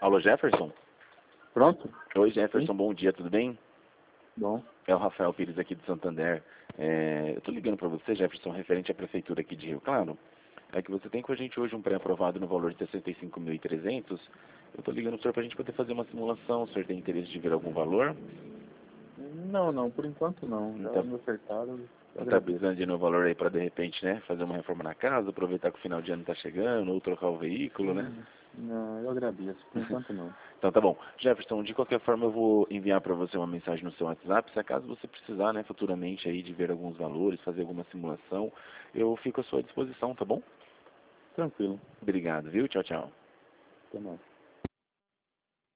Alô, Jefferson? Pronto? Oi, Jefferson, Sim. bom dia, tudo bem? Bom. É o Rafael Pires aqui de Santander. Eu tô ligando para você, Jefferson, referente à prefeitura aqui de Rio Claro. É que você tem com a gente hoje um pré-aprovado no valor de 65.300. Eu tô ligando para o senhor para a gente poder fazer uma simulação. O senhor tem interesse de ver algum valor? Não, por enquanto não. Já Então, me acertaram, eu não tá agradeço. precisando de um valor aí para de repente, né, fazer uma reforma na casa, aproveitar que o final de ano tá chegando, ou trocar o veículo, né? Não, eu agradeço. Por enquanto não. Então tá bom. Jefferson, de qualquer forma eu vou enviar para você uma mensagem no seu WhatsApp. Se acaso você precisar, né, futuramente aí de ver alguns valores, fazer alguma simulação, eu fico à sua disposição, tá bom? Tranquilo. Obrigado, viu? Tchau, tchau. Até mais.